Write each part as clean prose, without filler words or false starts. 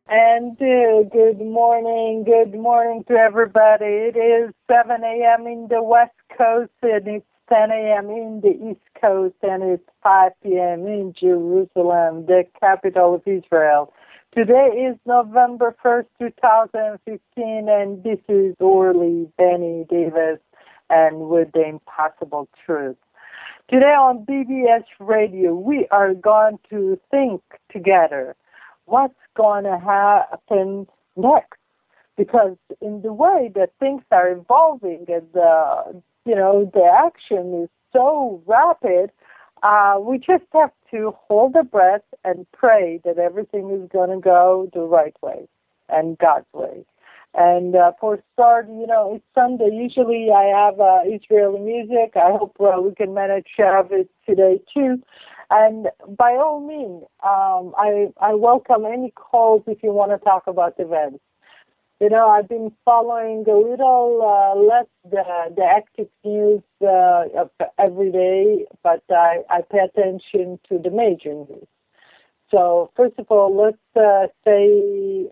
And good morning to everybody. It is 7 a.m. in the West Coast, and it's 10 a.m. in the East Coast, and it's 5 p.m. in Jerusalem, the capital of Israel. Today is November 1st, 2015, and this is Orly Benny Davis, and with the Impossible Truth. Today on BBS Radio, we are going to think together what's going to happen next. Because in the way that things are evolving and, the action is so rapid, we just have to hold the breath and pray that everything is going to go the right way and God's way. And for start, it's Sunday. Usually I have Israeli music. I hope we can manage to have it today too. And by all means, I welcome any calls if you want to talk about events. I've been following a little less the active news of every day, but I pay attention to the major news. So first of all, let's say,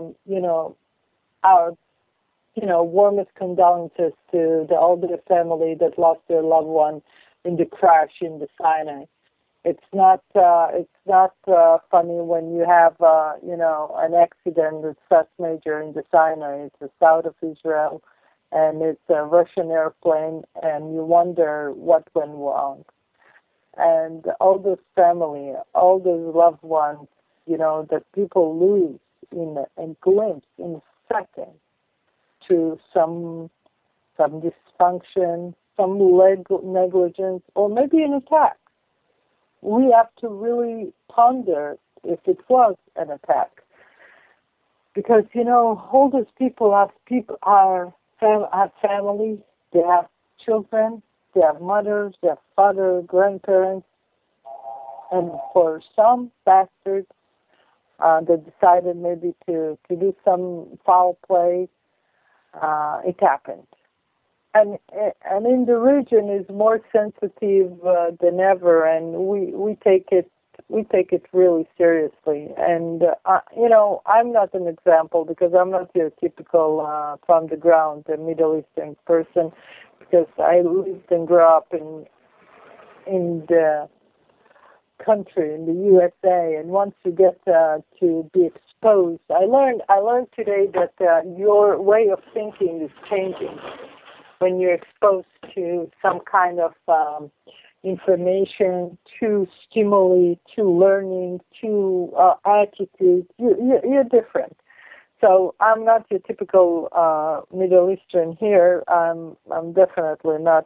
our, warmest condolences to the older family that lost their loved one in the crash in the Sinai. It's not funny when you have an accident that's such major in the Sinai. It's the south of Israel, and it's a Russian airplane, and you wonder what went wrong. And all those family, all those loved ones, that people lose in a glimpse, in a second, to some dysfunction, some negligence, or maybe an attack. We have to really ponder if it was an attack. Because, all those people have families, they have children, they have mothers, they have fathers, grandparents, and for some bastards that decided maybe to do some foul play, it happened. And in the region is more sensitive than ever, and we take it really seriously. And I'm not an example because I'm not your typical from the ground, a Middle Eastern person, because I lived and grew up in the country, in the USA. And once you get to be exposed, I learned today that your way of thinking is changing when you're exposed to some kind of information, to stimuli, to learning, to attitude. You're different. So I'm not your typical Middle Eastern here. I'm definitely not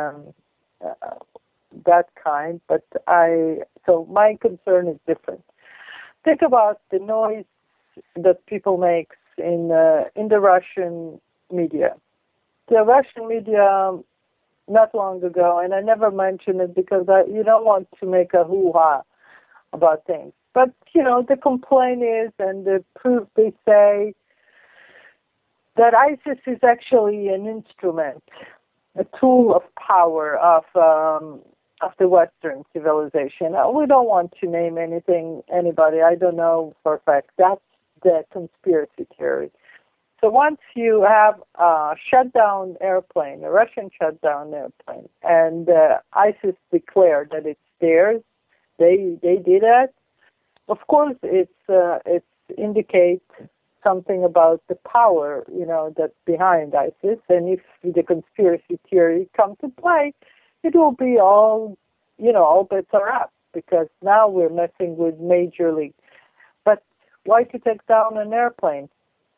that kind, but so my concern is different. Think about the noise that people make in the Russian media. The Russian media, not long ago, and I never mention it because you don't want to make a hoo-ha about things. But, the complaint is, and the proof they say, that ISIS is actually an instrument, a tool of power of the Western civilization. We don't want to name anybody. I don't know for a fact. That's the conspiracy theory. So once you have a shutdown airplane, a Russian shutdown airplane, and ISIS declared that it's theirs, they did it. Of course, it indicates something about the power, that's behind ISIS. And if the conspiracy theory comes to play, it will be all bets are up because now we're messing with Major League. But why to take down an airplane?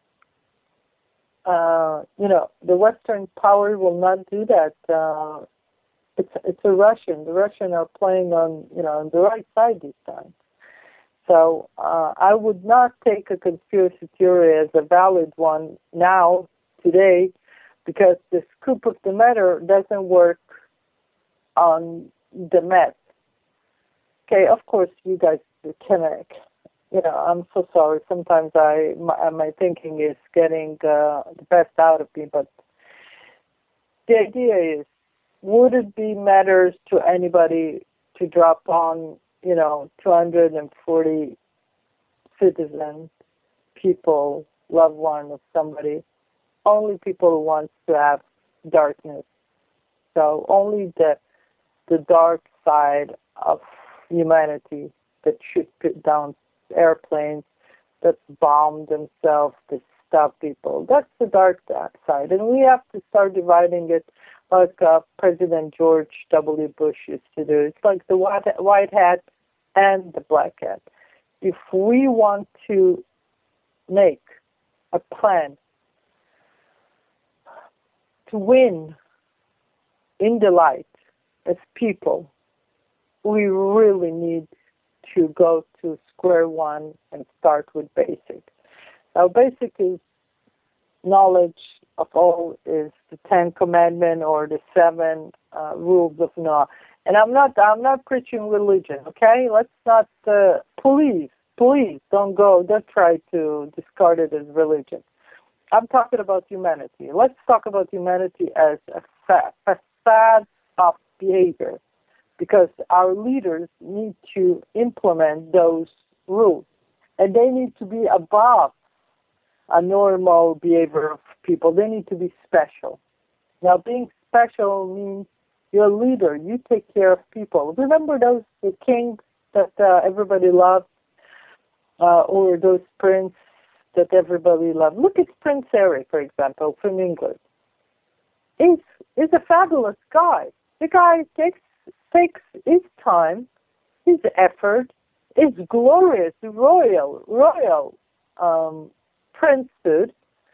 The Western power will not do that. It's a Russian. The Russians are playing on the right side this time. So I would not take a conspiracy theory as a valid one now, today, because the scoop of the matter doesn't work on the Met. Okay, of course, you guys can. I'm so sorry. Sometimes my thinking is getting the best out of me, but the idea is, would it be matters to anybody to drop on, 240 citizens people, loved one of somebody, only people who want to have darkness. So only the dark side of humanity that shoot down airplanes, that bomb themselves, that stop people. That's the dark side. And we have to start dividing it like President George W. Bush used to do. It's like the white hat and the black hat. If we want to make a plan to win in the light as people, we really need to go to square one and start with basic. Now, basic is knowledge of all is the 10 Commandments or the 7 rules of Noah. And I'm not preaching religion, okay? Let's not, please don't try to discard it as religion. I'm talking about humanity. Let's talk about humanity as a facade of behavior, because our leaders need to implement those rules, and they need to be above a normal behavior of people. They need to be special. Now, being special means you're a leader. You take care of people. Remember the kings that everybody loved, or those princes that everybody loved. Look at Prince Harry, for example, from England. He's a fabulous guy. The guy takes his time, his effort, his glorious royal princehood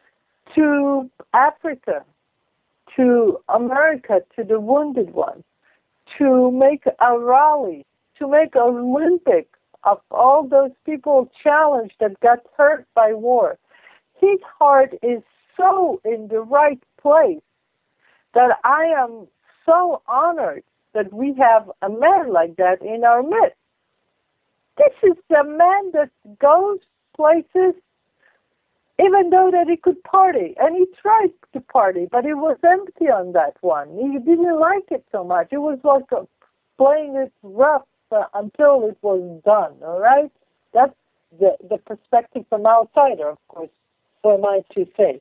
to Africa, to America, to the wounded ones, to make a rally, to make an Olympic of all those people challenged that got hurt by war. His heart is so in the right place that I am so honored that we have a man like that in our midst. This is the man that goes places even though that he could party. And he tried to party, but it was empty on that one. He didn't like it so much. It was like playing it rough until it was done, all right? That's the perspective from outsider, of course, for my to say.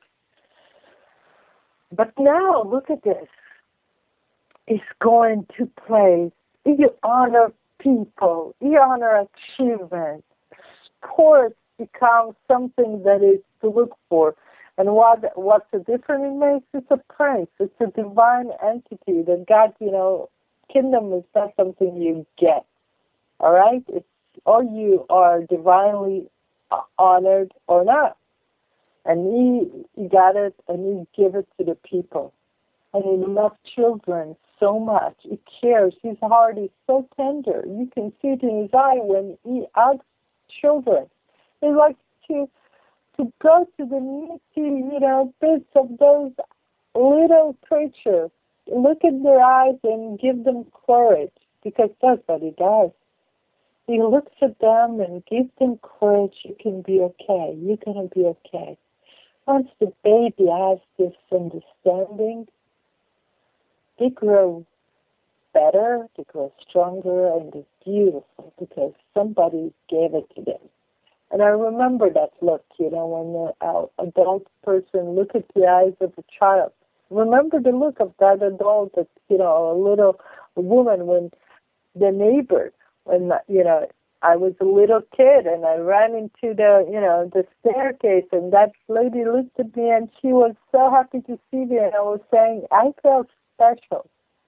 But now, look at this. It's going to place. You honor people. You honor achievement. Sports becomes something that is to look for. And what's the difference it makes? It's a prince. It's a divine entity that God, kingdom is not something you get. All right? It's or you are divinely honored or not. And he got it and he gave it to the people. And he loved children so much. He cares. His heart is so tender. You can see it in his eye when he hugs children. He likes to go to the nitty, bits of those little creatures. Look in their eyes and give them courage, because that's what he does. He looks at them and gives them courage. You can be okay. You're going to be okay. Once the baby has this understanding, they grow better, they grow stronger, and they're beautiful because somebody gave it to them. And I remember that look, when an adult person look at the eyes of a child. Remember the look of that adult, that, a little woman when the neighbor, when, I was a little kid and I ran into the staircase, and that lady looked at me and she was so happy to see me, and I was saying, I felt special.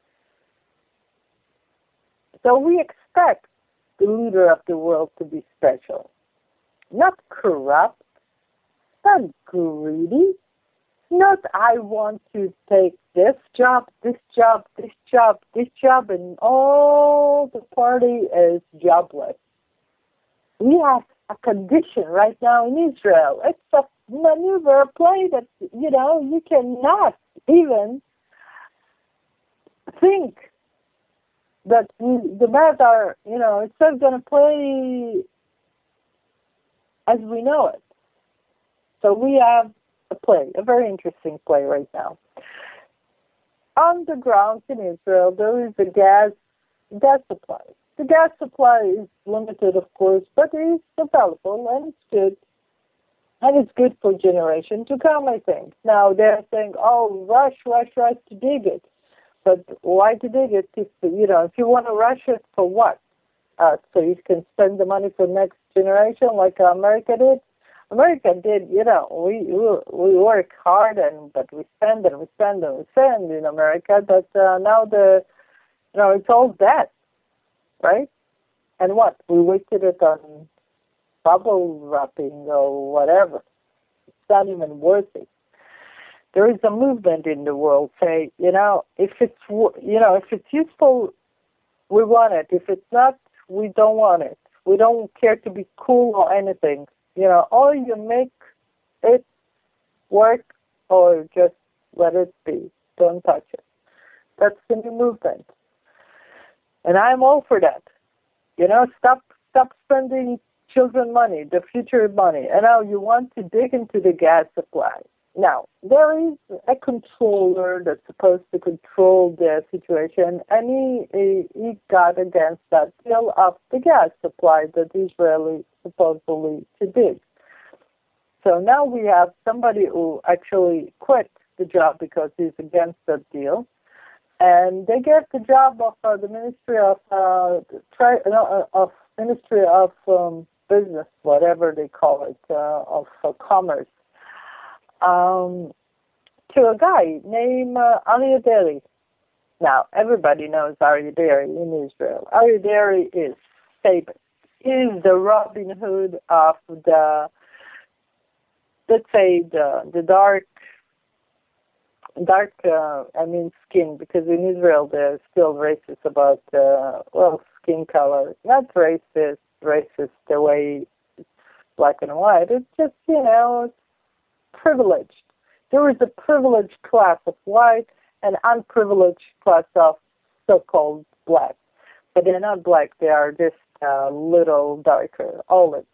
So we expect the leader of the world to be special. Not corrupt, not greedy, not I want to take this job, and all the party is jobless. We have a condition right now in Israel. It's a maneuver, a play that, you cannot even think that the Mets are, it's not going to play as we know it. So we have a play, a very interesting play right now. On the grounds in Israel, there is a gas supply. The gas supply is limited, of course, but it is available and it's good. And it's good for generation to come, I think. Now they're saying, oh, rush to dig it. But why to dig it if you want to rush it for what? So you can spend the money for next generation like America did. America did, we work hard but we spend and we spend and we spend in America. But now it's all debt, right? And what? We wasted it on bubble wrapping or whatever. It's not even worth it. There is a movement in the world say, if it's useful, we want it. If it's not, we don't want it. We don't care to be cool or anything. Or you make it work or just let it be. Don't touch it. That's the new movement. And I'm all for that. Stop spending children money, the future money. And now you want to dig into the gas supply. Now, there is a controller that's supposed to control the situation, and he got against that deal of the gas supply that Israel is supposedly to dig. So now we have somebody who actually quit the job because he's against that deal, and they get the job of the Ministry of Business, whatever they call it, of Commerce. To a guy named Aryeh Deri. Now, everybody knows Aryeh Deri in Israel. Aryeh Deri is famous. He's the Robin Hood of the, let's say, the dark, skin, because in Israel they're still racist about, skin color. Not racist the way it's black and white. It's just, it's privileged. There is a privileged class of white and unprivileged class of so-called black. But they're not black. They are just a little darker, olive.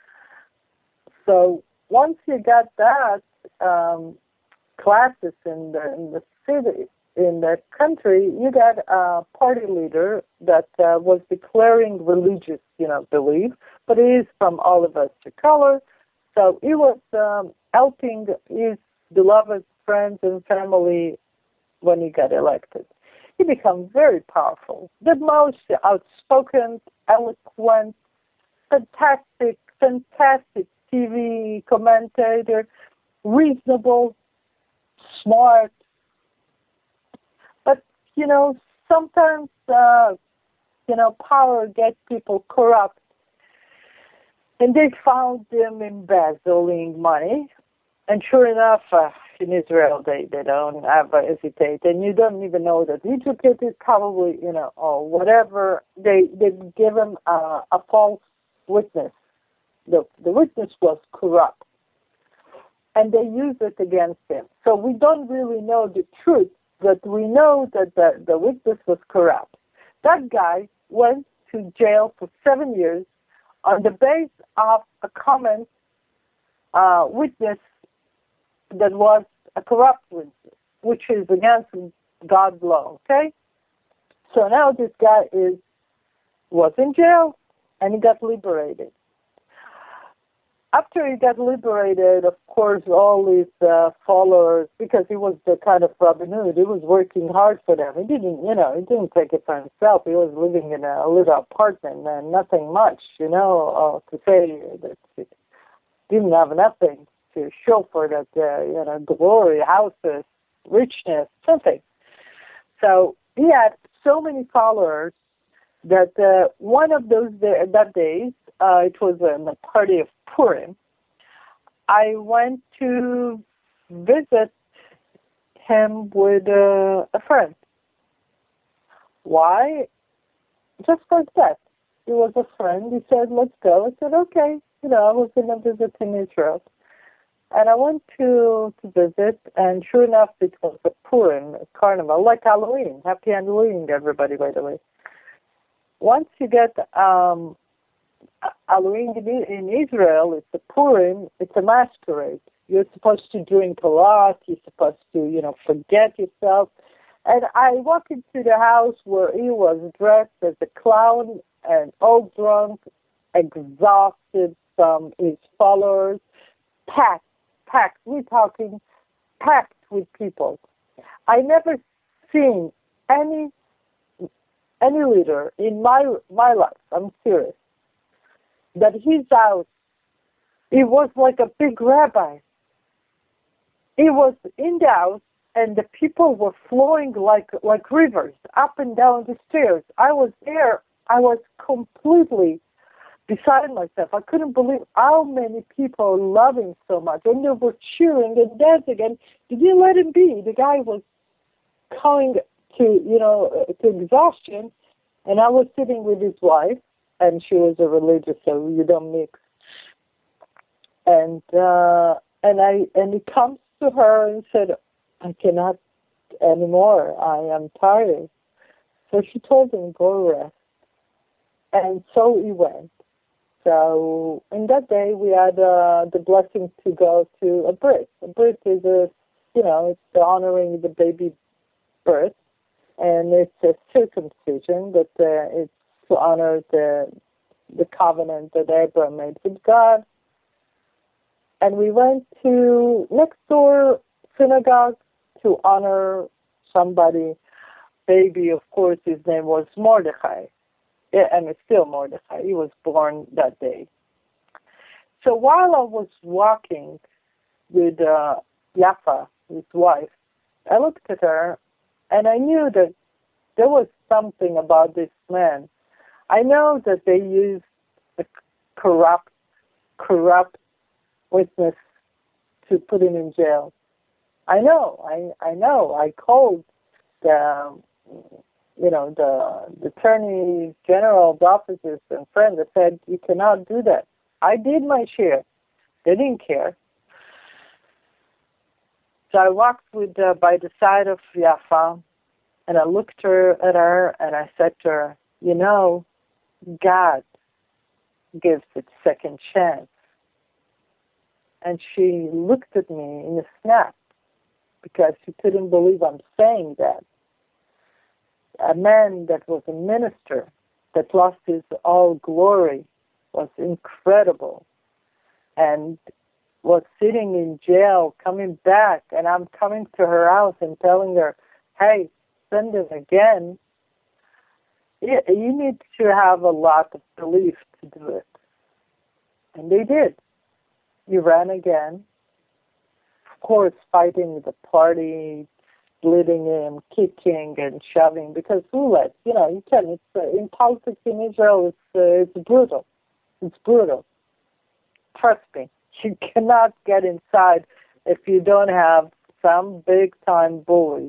So once you got that classes in the city, in the country, you got a party leader that was declaring religious, belief, but he is from all of us to color. So he was helping his beloved friends and family when he got elected. He became very powerful, the most outspoken, eloquent, fantastic TV commentator, reasonable, smart. But, sometimes, power gets people corrupt. And they found them embezzling money. And sure enough, in Israel, they don't have hesitate. And you don't even know that he took it. It's probably, or whatever. They give him a false witness. The witness was corrupt. And they use it against him. So we don't really know the truth, but we know that the witness was corrupt. That guy went to jail for 7 years on the basis of a comment witness that was a corrupt witness, which is against God's law, okay? So now this guy was in jail, and he got liberated. After he got liberated, of course, all his followers, because he was the kind of Robin Hood, he was working hard for them. He didn't take it for himself. He was living in a little apartment and nothing much, to say that he didn't have nothing to show for that, glory, houses, richness, something. So he had so many followers that one of those days, it was in the party of Purim, I went to visit him with a friend. Why? Just like that. He was a friend. He said, let's go. I said, okay. I was going to visit in Israel. And I went to visit, and sure enough, it was a Purim, a carnival, like Halloween. Happy Halloween, everybody, by the way. Once you get Halloween in Israel, it's a Purim, it's a masquerade. You're supposed to drink a lot, you're supposed to, forget yourself. And I walked into the house where he was dressed as a clown and all drunk, exhausted from his followers, packed. We're talking packed with people. I never seen any leader in my life. I'm serious. That his house, it was like a big rabbi. He was in the house, and the people were flowing like rivers up and down the stairs. I was there. I was completely beside myself. I couldn't believe how many people loved him so much, and they were cheering and dancing, and they didn't let him be. The guy was coming to exhaustion, and I was sitting with his wife, and she was a religious, so you don't mix. And he comes to her and said, I cannot anymore. I am tired. So she told him, go rest. And so he went. So in that day, we had the blessing to go to a brit. A brit is it's honoring the baby birth, and it's a circumcision, but it's to honor the covenant that Abraham made with God. And we went to next door synagogue to honor somebody. Baby, of course, his name was Mordechai. Yeah, and it's still Mordechai. He was born that day. So while I was walking with Yafa, his wife, I looked at her, and I knew that there was something about this man. I know that they used a corrupt witness to put him in jail. I know. I called the attorney general's offices and friends that said, you cannot do that. I did my share. They didn't care. So I walked by the side of Yafa, and I looked at her, and I said to her, God gives it second chance. And she looked at me in a snap because she couldn't believe I'm saying that. A man that was a minister, that lost his all glory, was incredible, and was sitting in jail, coming back, and I'm coming to her house and telling her, hey, send him again. You need to have a lot of belief to do it. And they did. He ran again. Of course, fighting the party, splitting him, kicking and shoving, because roulette, you can. It's in politics in Israel. It's brutal. It's brutal. Trust me, you cannot get inside if you don't have some big time bullies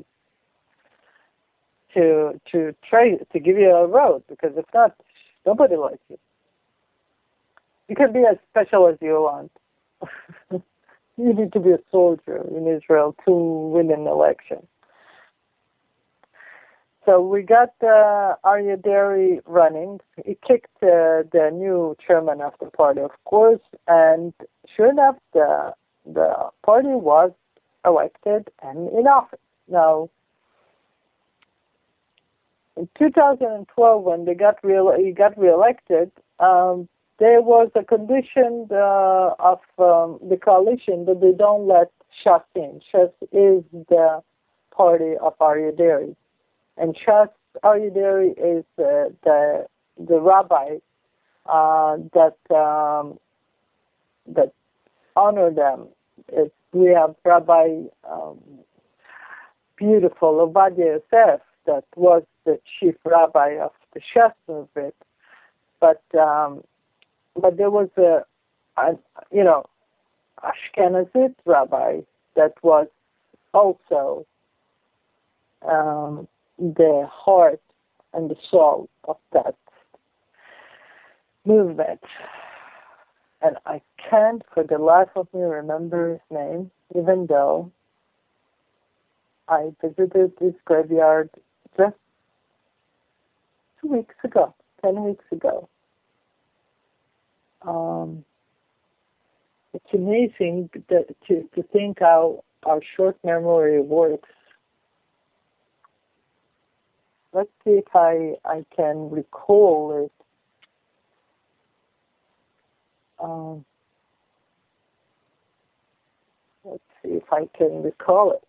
to give you a road. Because if not, nobody likes you. You can be as special as you want. You need to be a soldier in Israel to win an election. So we got Aryeh Deri running. He kicked the new chairman of the party, of course, and sure enough, the party was elected and in office. Now, in 2012, when he got reelected, there was a condition of the coalition that they don't let Shas in. Shas is the party of Aryeh Deri. And Shas Aryeh Deri is the rabbi that honor them. We have Rabbi beautiful Ovadia Yosef that was the chief rabbi of the Shas movement, but there was a Ashkenazite rabbi that was also the heart and the soul of that movement. And I can't for the life of me remember his name, even though I visited this graveyard just 10 weeks ago. It's amazing to think how our short memory works. Let's see if I can recall it. Let's see if I can recall it.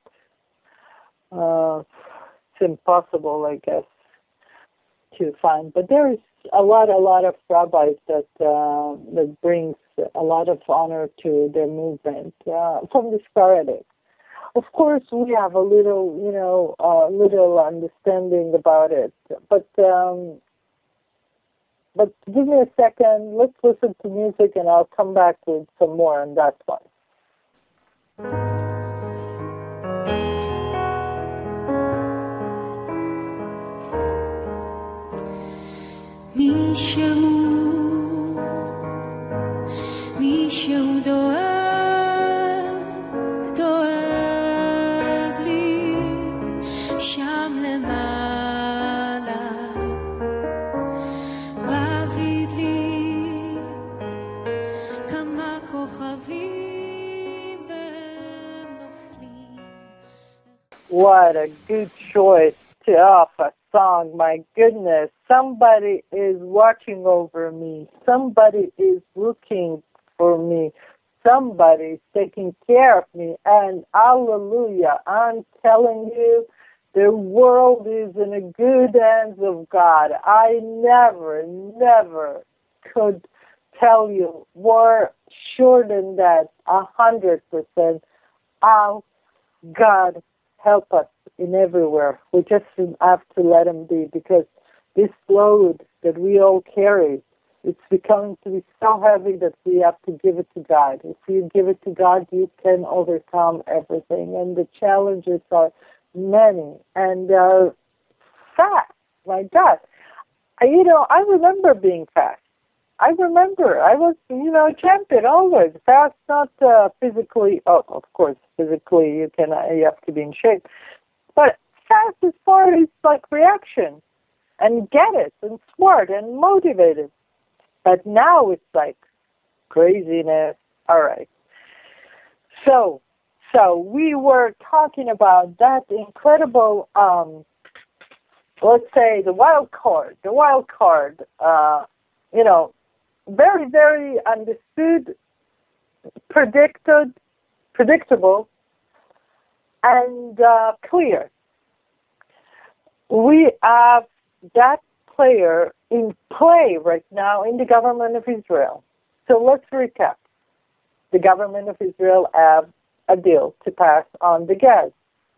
It's impossible, I guess, to find. But there is a lot of rabbis that brings a lot of honor to their movement from the Sephardic. Of course, we have a little, little understanding about it. But give me a second. Let's listen to music, and I'll come back with some more on that one. מישהו דואג לי שם למעלה בעביד לי כמה כוכבים והם נופלים. What a good choice to offer. Song, my goodness, somebody is watching over me, somebody is looking for me, somebody is taking care of me, and hallelujah, I'm telling you, the world is in the good hands of God. I never could tell you more sure than that, 100%, how God help us in everywhere. We just have to let him be, because this load that we all carry, it's becoming to be so heavy that we have to give it to God. If you give it to God, you can overcome everything. And the challenges are many and fast. My God. I remember being fast. I remember I was, a champion always. Fast, not physically. Oh, of course, physically you have to be in shape. But fast as far as like reaction and get it and smart and motivated. But now it's like craziness. All right. So we were talking about that incredible, let's say the wild card, very, very understood, predictable, and clear. We have that player in play right now in the government of Israel. So let's recap. The government of Israel have a deal to pass on the gas.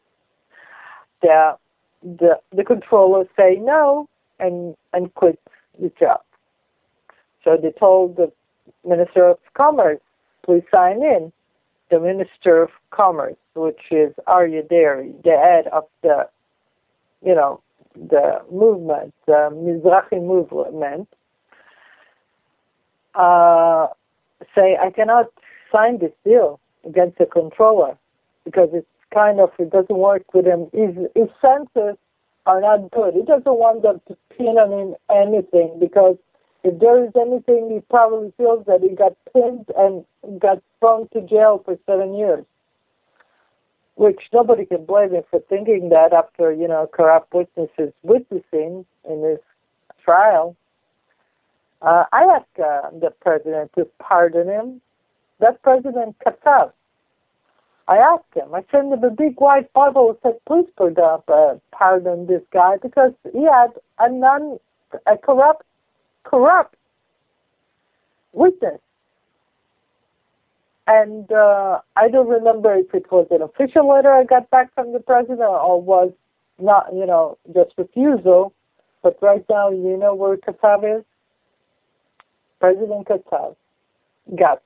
The controllers say no and quit the job. So they told the Minister of Commerce, please sign in. The Minister of Commerce, which is Aryeh Deri, the head of the movement, the Mizrahi movement, say, I cannot sign this deal against the controller because it doesn't work with him. His senses are not good. He doesn't want them to pin on him anything, because if there is anything, he probably feels that he got pinned and got thrown to jail for 7 years, which nobody can blame him for thinking that after, corrupt witnesses witnessing in this trial. I asked the president to pardon him. That President Katsav. I asked him. I sent him a big white Bible and said, please pardon this guy, because he had a corrupt witness. And I don't remember if it was an official letter I got back from the president or was not, just refusal. But right now, you know where Katsav is? President Katsav got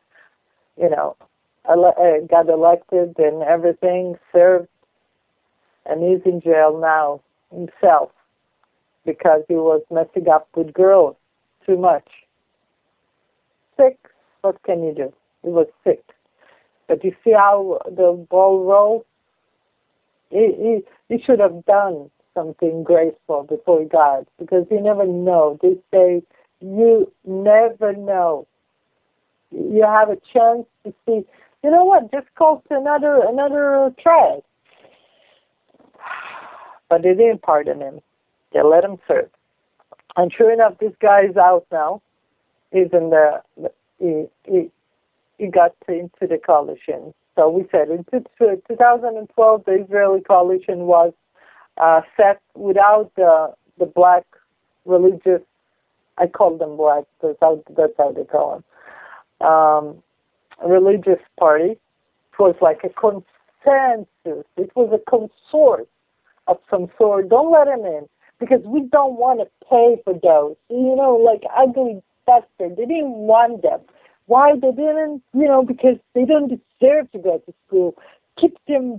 elected and everything, served, and he's in jail now himself because he was messing up with girls too much. Sick, what can you do? He was sick. But you see how the ball rolls? He should have done something graceful before he died, because you never know. They say you never know. You have a chance to see. You know what? Just call to another trial. But they didn't pardon him. They let him serve. And sure enough, this guy is out now. He's in he got into the coalition. So we said in 2012, the Israeli coalition was set without the black religious, I call them black, that's how they call them, religious party. It was like a consensus. It was a consort of some sort. Don't let them in, because we don't want to pay for those, like ugly bastards. They didn't want them. Why they didn't? Because they don't deserve to go to school. Keep them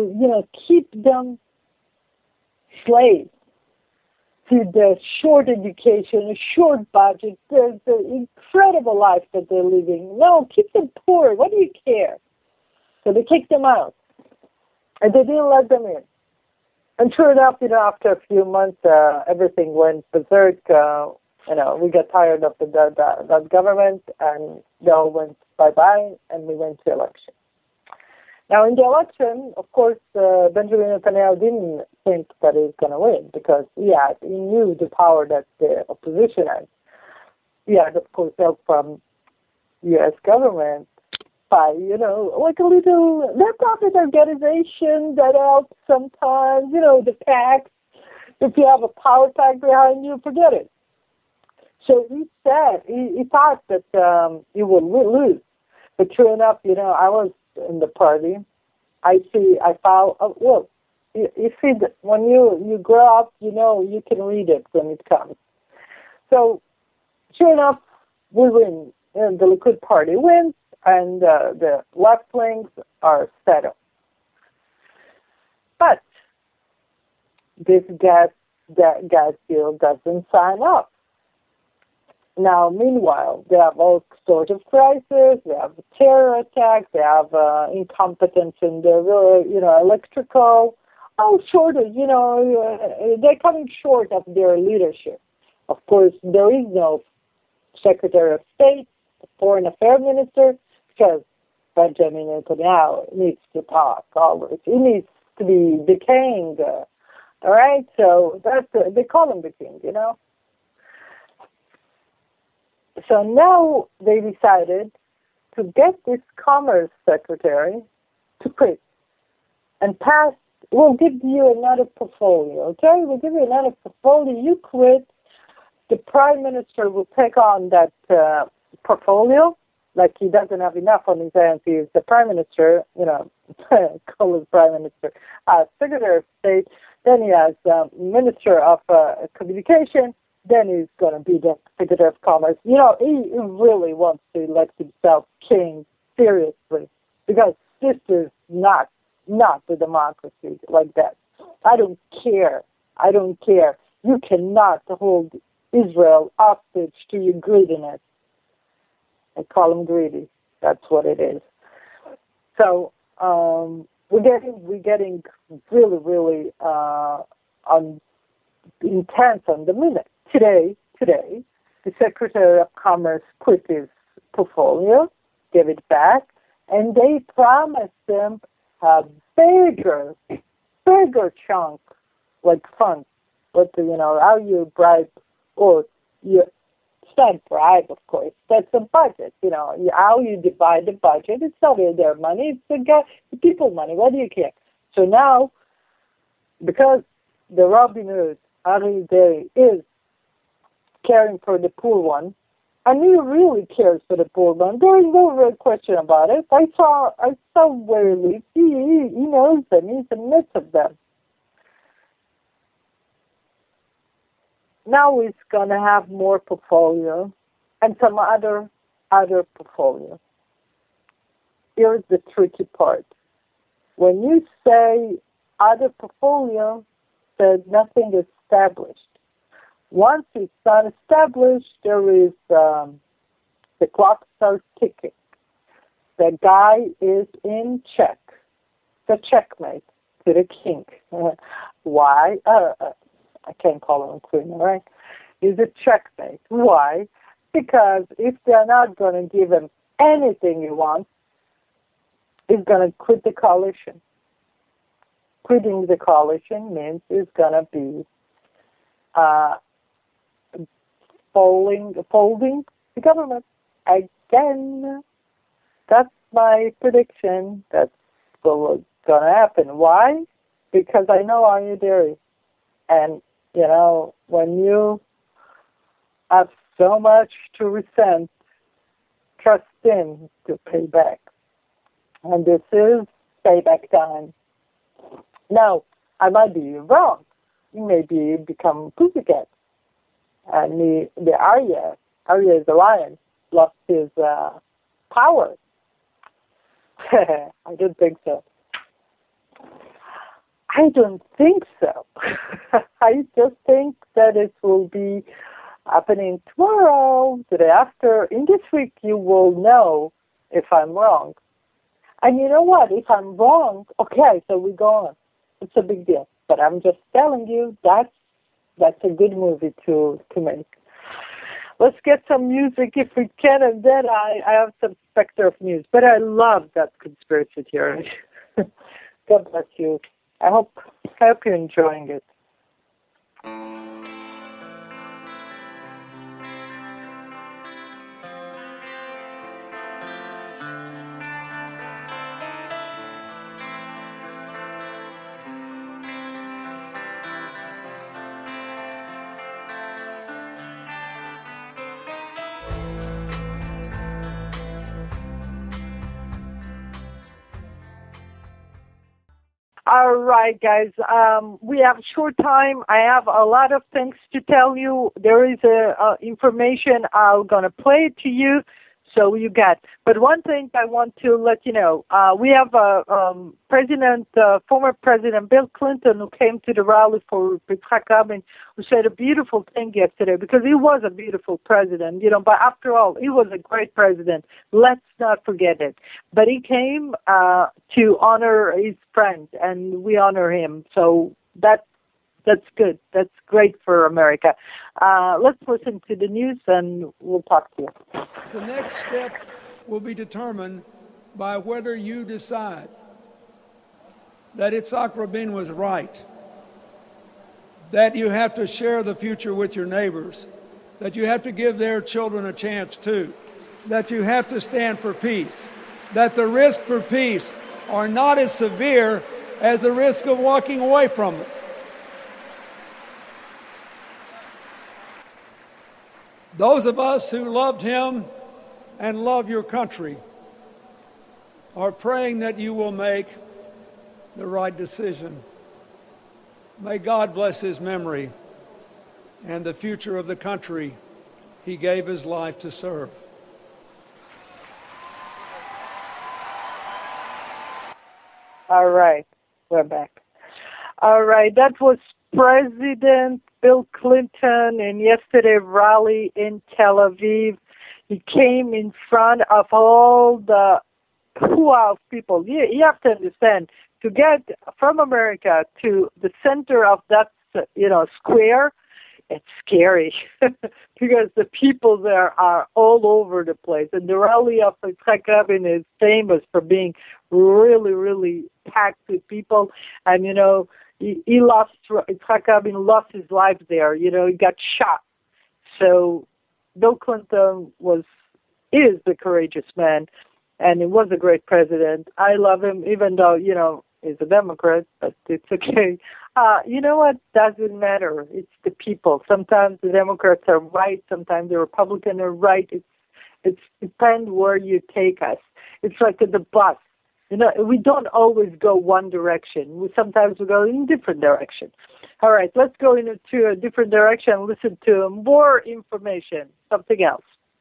slaves to the short education, a short budget, the incredible life that they're living. No, keep them poor. What do you care? So they kicked them out, and they didn't let them in. And sure enough, after a few months, everything went berserk. We got tired of that government, and they all went bye-bye, and we went to election. Now, in the election, of course, Benjamin Netanyahu didn't think that he was going to win, because he knew the power that the opposition had. He had, of course, help from U.S. government by, like a little non-profit organization that helps sometimes, the PACs. If you have a power pack behind you, forget it. So he said, he thought that he would lose. But true enough, I was in the party. I found, you see, when you grow up, you can read it when it comes. So, sure enough, we win. And the Likud party wins, and the left wings are settled. But this gas deal doesn't sign up. Now, meanwhile, they have all sorts of crises. They have terror attacks. They have incompetence in the, electrical. Oh, shortage. They're coming short of their leadership. Of course, there is no Secretary of State, Foreign Affairs Minister, because Benjamin Netanyahu needs to talk always. He needs to be the king. All right, so they call him the king. So now they decided to get this Commerce Secretary to quit and pass. We'll give you another portfolio, okay? We'll give you another portfolio. You quit. The Prime Minister will take on that portfolio. Like he doesn't have enough on his hands. He is the Prime Minister, call him Prime Minister, Secretary of State. Then he has Minister of Communication. Then he's going to be the Secretary of Commerce. He really wants to elect himself king, seriously, because this is not the democracy like that. I don't care. You cannot hold Israel hostage to your greediness. I call them greedy. That's what it is. So we're getting really, really intense on the minute. Today, the Secretary of Commerce quit his portfolio, gave it back, and they promised them a bigger chunk, like funds. But how you bribe, or it's not bribe, of course. That's a budget. How you divide the budget. It's not their money. It's the people's money. What do you care? So now, because the Robin Hood Ari Day is caring for the poor one, and he really cares for the poor one. There is no real question about it. I saw where he lives. He knows them. He's in the midst of them. Now he's going to have more portfolio and some other portfolio. Here's the tricky part. When you say other portfolio, there's nothing established. Once it's not established, there is the clock starts ticking. The guy is in check. The checkmate to the king. Why? I can't call him a queen, right? He's a checkmate. Why? Because if they're not going to give him anything he wants, he's going to quit the coalition. Quitting the coalition means he's going to be folding the government again. that's my prediction. That's what's going to happen. Why? Because I know Aryeh Deri. And, when you have so much to resent, trust him to pay back. And this is payback time. Now, I might be wrong. He maybe become Pussycat. And the Aryeh is the lion, lost his power. I don't think so. I don't think so. I just think that it will be happening tomorrow, the day after. In this week, you will know if I'm wrong. And you know what? If I'm wrong, okay, so we go on. It's a big deal. But I'm just telling you, that's a good movie to make. Let's get some music if we can, and then I have some specter of news. But I love that conspiracy theory. God bless you. I hope you're enjoying it. All right, guys. We have short time. I have a lot of things to tell you. There is information I'm going to play to you, so you get. But one thing I want to let you know, we have former President Bill Clinton, who came to the rally for Yitzhak Rabin, who said a beautiful thing yesterday, because he was a beautiful president, but after all, he was a great president. Let's not forget it. But he came to honor his friend, and we honor him. So that's good. That's great for America. Let's listen to the news, and we'll talk to you. The next step will be determined by whether you decide that Yitzhak Rabin was right, that you have to share the future with your neighbors, that you have to give their children a chance too, that you have to stand for peace, that the risk for peace are not as severe as the risk of walking away from it. Those of us who loved him and love your country are praying that you will make the right decision. May God bless his memory and the future of the country he gave his life to serve. All right, we're back. All right, that was President Bill Clinton in yesterday's rally in Tel Aviv. He came in front of all the hoo-ha of people. You have to understand, to get from America to the center of that, square, it's scary because the people there are all over the place. And the rally of Yitzhak Rabin is famous for being really, really packed with people. And, Yitzhak Rabin lost his life there. He got shot. So Bill Clinton is the courageous man, and he was a great president. I love him, even though, he's a Democrat, but it's okay. You know what? Doesn't matter. It's the people. Sometimes the Democrats are right. Sometimes the Republicans are right. It depends where you take us. It's like the bus. We don't always go one direction. Sometimes we go in different direction. All right, let's go into a different direction and listen to more information, something else.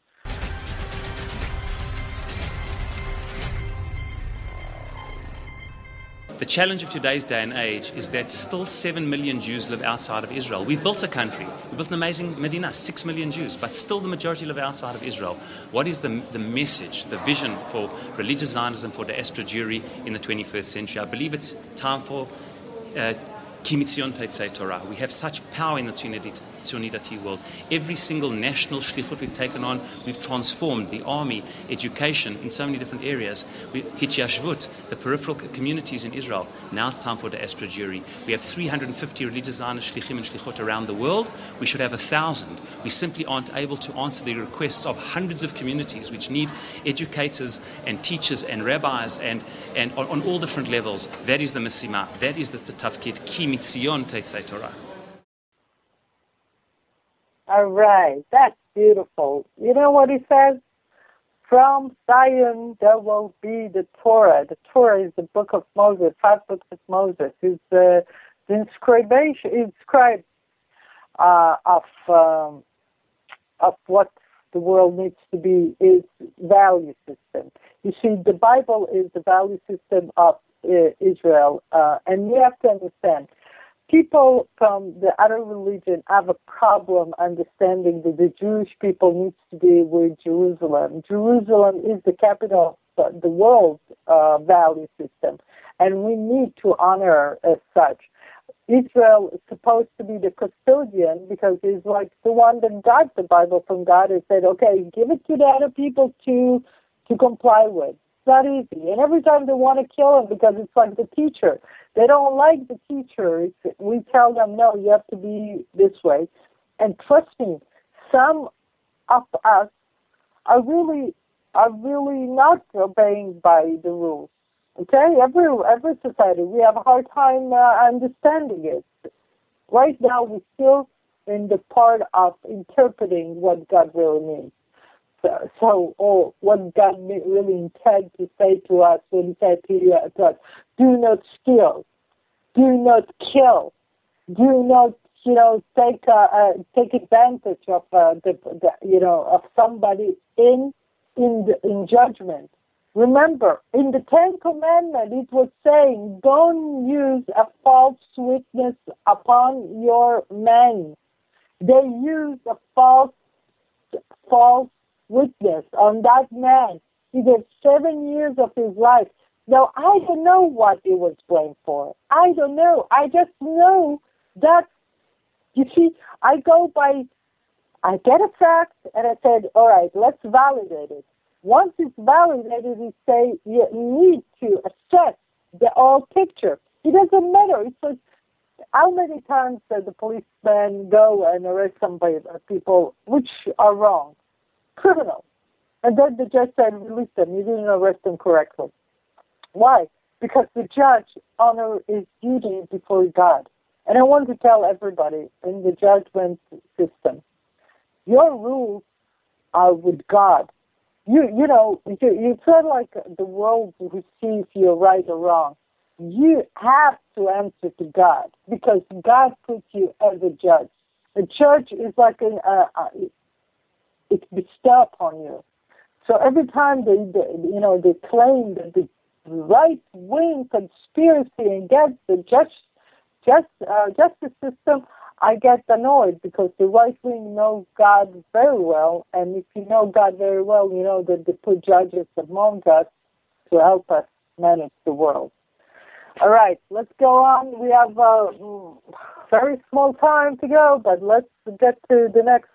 The challenge of today's day and age is that still 7 million Jews live outside of Israel. We've built a country. We've built an amazing Medina, 6 million Jews, but still the majority live outside of Israel. What is the message, the vision for religious Zionism, for diaspora Jewry in the 21st century? I believe it's time for Ki mitzion tetzei Torah. We have such power in the Tzionit Dati world. Every single national shlichut we've taken on, we've transformed the army, education in so many different areas. Hitchashvut, the peripheral communities in Israel. Now it's time for diaspora jury. We have 350 religious Zionist shlichim and shlichut around the world. We should have 1,000. We simply aren't able to answer the requests of hundreds of communities which need educators and teachers and rabbis and on all different levels. That is the Mesima. That is the tafkid. Ki mitzion tetzei Torah. All right, that's beautiful. You know what he says? From Zion there will be the Torah. The Torah is the book of Moses, 5 books of Moses. It's the inscribation of what the world needs to be is value system. You see, the Bible is the value system of Israel, and we have to understand, people from the other religion have a problem understanding that the Jewish people needs to be with Jerusalem. Jerusalem is the capital of the world's value system, and we need to honor as such. Israel is supposed to be the custodian because it's like the one that got the Bible from God and said, okay, give it to the other people to comply with. It's not easy. And every time they want to kill him because it's like the teacher. They don't like the teacher. We tell them, no, you have to be this way. And trust me, some of us are really not obeying by the rules. Okay, every society, we have a hard time understanding it. Right now, we're still in the part of interpreting what God really means. So what God really intended to say to us when He said to us, do not steal, do not kill, do not, take advantage of of somebody in judgment. Remember, in the Ten Commandments, it was saying, don't use a false witness upon your man. They used a false witness on that man. He gave 7 years of his life. Now, I don't know what he was blamed for. I don't know. I just know that, you see, I get a fact, and I said, all right, let's validate it. Once it's validated, we say you need to assess the whole picture. It doesn't matter. It's like how many times does the policeman go and arrest somebody, people which are wrong, criminals, and then the judge said, release them. You didn't arrest them correctly. Why? Because the judge honors his duty before God. And I want to tell everybody in the judgment system, your rules are with God. It's not like the world who sees you're right or wrong. You have to answer to God because God puts you as a judge. A judge is like it's bestowed upon you. So every time they claim that the right-wing conspiracy against the justice system, I get annoyed because the right wing knows God very well, and if you know God very well, you know that they put judges among us to help us manage the world. All right, let's go on. We have very small time to go, but let's get to the next.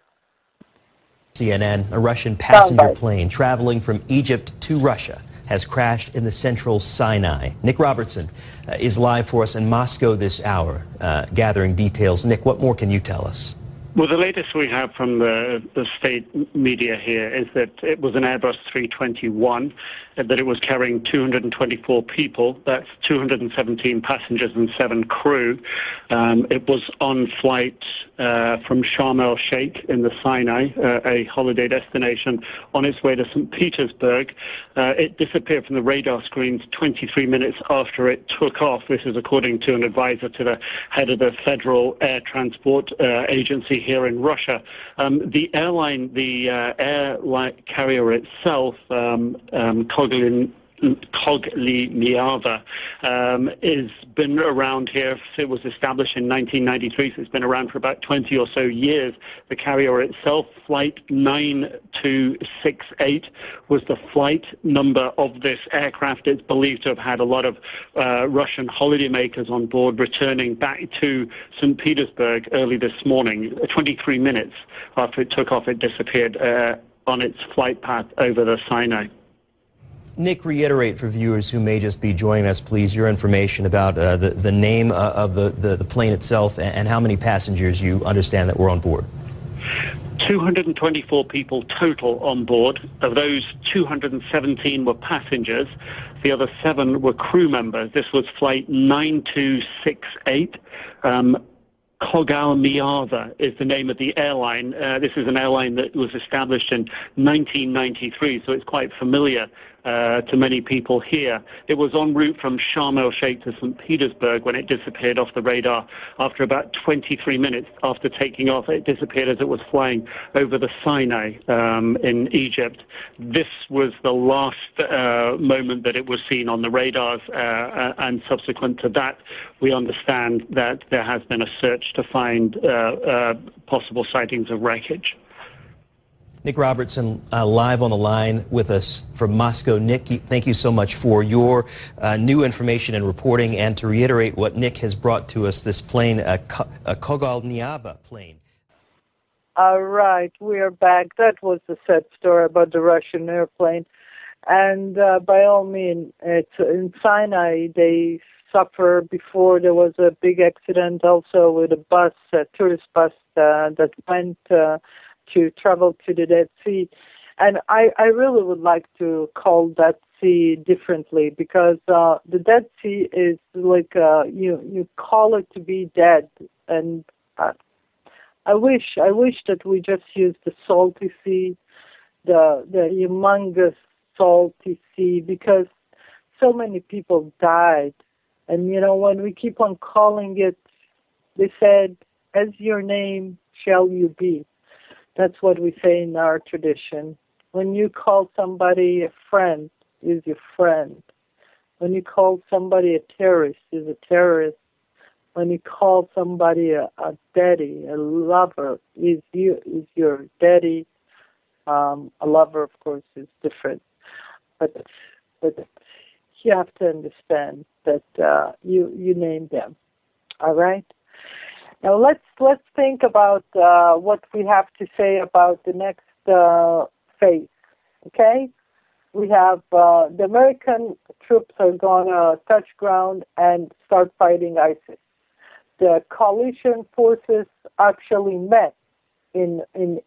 CNN, a Russian passenger plane traveling from Egypt to Russia has crashed in the central Sinai. Nick Robertson is live for us in Moscow this hour, gathering details. Nick, what more can you tell us? Well, the latest we have from the state media here is that it was an Airbus 321, that it was carrying 224 people. That's 217 passengers and 7 crew. It was on flight from Sharm el-Sheikh in the Sinai, a holiday destination, on its way to St. Petersburg. It disappeared from the radar screens 23 minutes after it took off. This is according to an advisor to the head of the Federal Air Transport Agency here in Russia. The airline carrier itself, Kogolin Kogli Miava, has been around here. It was established in 1993, so it's been around for about 20 or so years. The carrier itself, Flight 9268, was the flight number of this aircraft. It's believed to have had a lot of Russian holidaymakers on board returning back to St. Petersburg early this morning. 23 minutes after it took off, it disappeared on its flight path over the Sinai. Nick, reiterate for viewers who may just be joining us, please, your information about the name of the plane itself and how many passengers you understand that were on board. 224 people total on board. Of those, 217 were passengers. The other 7 were crew members. This was Flight 9268. Kogal Miava is the name of the airline. This is an airline that was established in 1993, so it's quite familiar to many people here. It was en route from Sharm el-Sheikh to St. Petersburg when it disappeared off the radar. After about 23 minutes after taking off, it disappeared as it was flying over the Sinai in Egypt. This was the last moment that it was seen on the radars, and subsequent to that, we understand that there has been a search to find possible sightings of wreckage. Nick Robertson, live on the line with us from Moscow. Nick, thank you so much for your new information and reporting. And to reiterate what Nick has brought to us, this plane, a Kogal Miava plane. All right, we are back. That was the sad story about the Russian airplane. And by all means, it's in Sinai, they suffer before there was a big accident also with a bus, a tourist bus that went to travel to the Dead Sea. And I really would like to call that sea differently, because the Dead Sea is like, you call it to be dead. And I wish that we just use the salty sea, the humongous salty sea, because so many people died. And, when we keep on calling it, they said, as your name shall you be. That's what we say in our tradition. When you call somebody a friend, is your friend. When you call somebody a terrorist, is a terrorist. When you call somebody a daddy, a lover, is your daddy. A lover, of course, is different. But you have to understand that you name them. All right? Now let's think about what we have to say about the next phase. Okay, we have the American troops are going to touch ground and start fighting ISIS. The coalition forces actually met in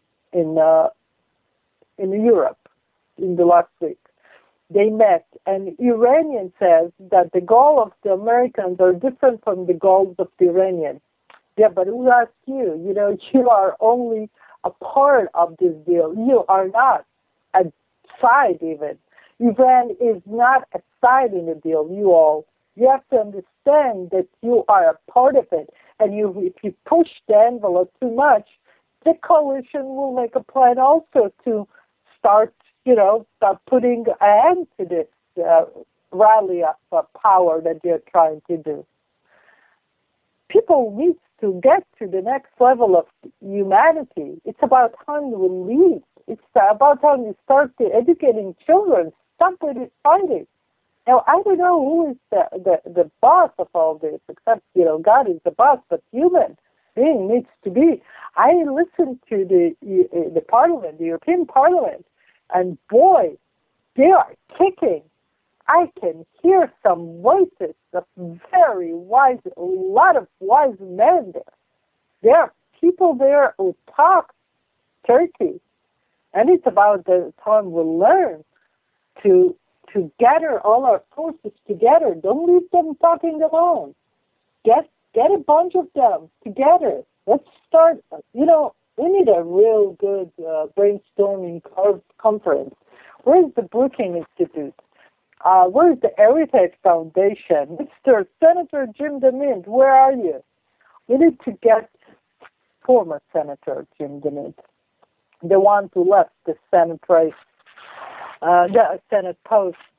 Europe in the last week. They met, and Iranian says that the goal of the Americans are different from the goals of the Iranians. Yeah, but who asked you? You are only a part of this deal. You are not a side even. Iran is not a side in the deal, you have to understand that you are a part of it. And if you push the envelope too much, the coalition will make a plan also to start putting an end to this rally of power that they're trying to do. People need to get to the next level of humanity. It's about time we lead. It's about time we start educating children. Stop with this fighting. Now, I don't know who is the boss of all this, except, God is the boss, but human being needs to be. I listened to the Parliament, the European Parliament, and boy, they are kicking. I can hear some voices of very wise, a lot of wise men there. There are people there who talk Turkey. And it's about the time we learn to gather all our forces together. Don't leave them talking alone. Get a bunch of them together. Let's start, we need a real good brainstorming conference. Where's the Brookings Institute? Where's the Heritage Foundation? Mr. Senator Jim DeMint, where are you? We need to get former Senator Jim DeMint, the one who left the Senate race, the Senate post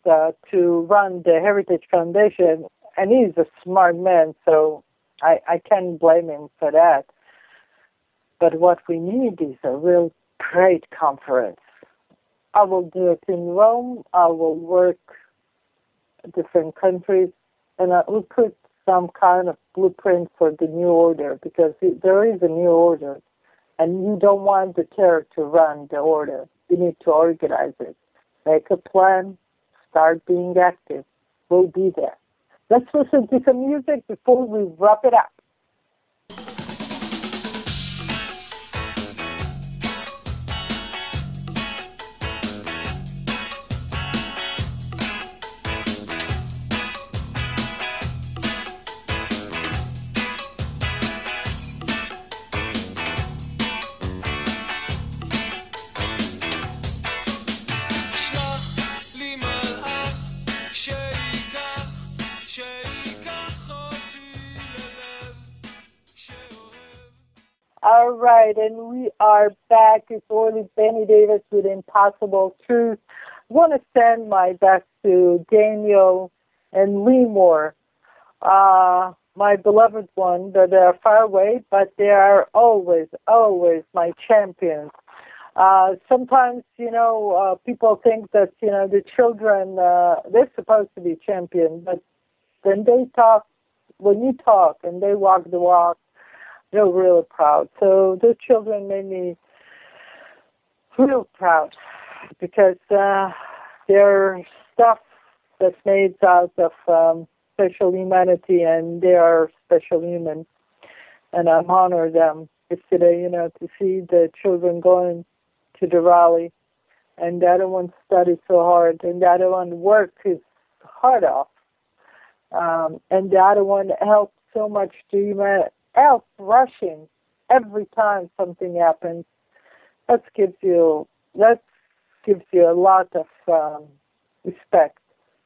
to run the Heritage Foundation, and he's a smart man, so I can't blame him for that. But what we need is a real great conference. I will do it in Rome. I will work different countries, and I will put some kind of blueprint for the new order, because there is a new order, and you don't want the terror to run the order. You need to organize it. Make a plan. Start being active. We'll be there. Let's listen to some music before we wrap it up. All right, and we are back. It's Orly Benny Davis with Impossible Truth. I want to send my best to Daniel and Lee Moore, my beloved one, that are far away, but they are always, always my champions. Sometimes, people think that, the children, they're supposed to be champions, but when you talk and they walk the walk, they're really proud. So those children made me real proud, because they're stuff that's made out of special humanity, and they are special humans. And I'm honored them yesterday, to see the children going to the rally, and the other one studied so hard, and the other one worked his heart off, and the other one helped so much to help rushing every time something happens. That gives you a lot of respect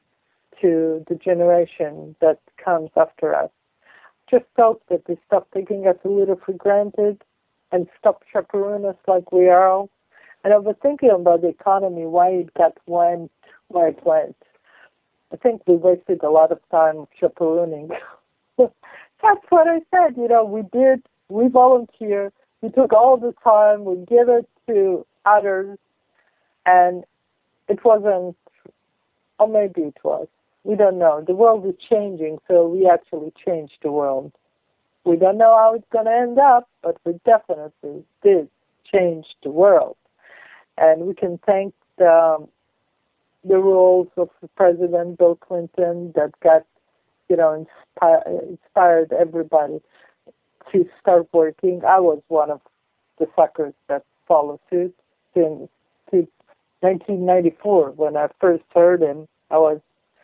to the generation that comes after us. Just hope that they stop taking us a little for granted and stop chaperoning us like we are. And I was thinking about the economy, why it went where it went. I think we wasted a lot of time chaperooning. That's what I said. We volunteered, we took all the time, we give it to others, and it wasn't, or maybe it was. We don't know. The world is changing, so we actually changed the world. We don't know how it's going to end up, but we definitely did change the world. And we can thank the rules of President Bill Clinton that got, inspired everybody to start working. I was one of the suckers that followed suit since 1994. When I first heard him, I was,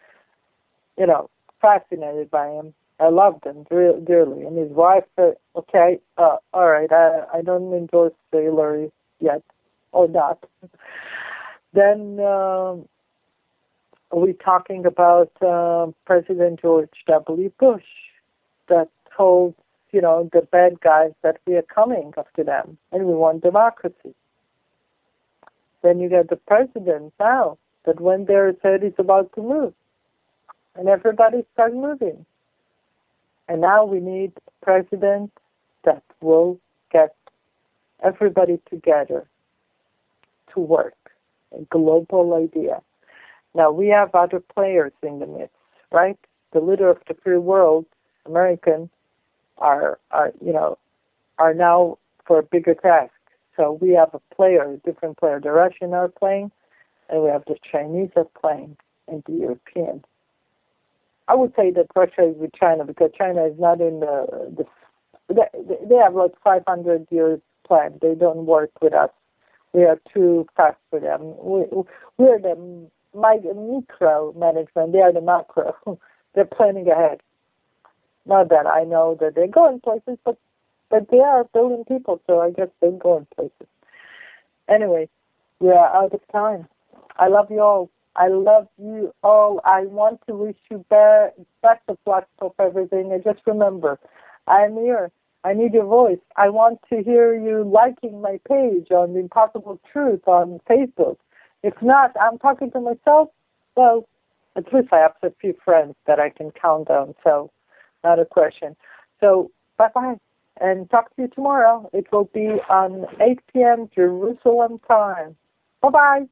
fascinated by him. I loved him dearly. And his wife said, okay, all right, I don't endorse Hillary yet, or not. Then we're talking about President George W. Bush that told, the bad guys that we are coming after them, and we want democracy. Then you get the president now that went there and said he's about to move, and everybody started moving. And now we need a president that will get everybody together to work, a global idea. Now, we have other players in the midst, right? The leader of the free world, American, are now for a bigger task. So we have a different player. The Russians are playing, and we have the Chinese are playing, and the Europeans. I would say that Russia is with China, because China is not in they have like 500 years plan. They don't work with us. We are too fast for them. We're the micro management. They are the macro. They're planning ahead. Not that I know that they're going places, but they are billion people, so I guess they're going places. Anyway, we are out of time. I love you all. I love you all. I want to wish you best of luck for everything. And just remember, I'm here. I need your voice. I want to hear you liking my page on The Impossible Truth on Facebook. If not, I'm talking to myself. Well, At least I have a few friends that I can count on, so not a question. So bye-bye, and talk to you tomorrow. It will be on 8 p.m. Jerusalem time. Bye-bye.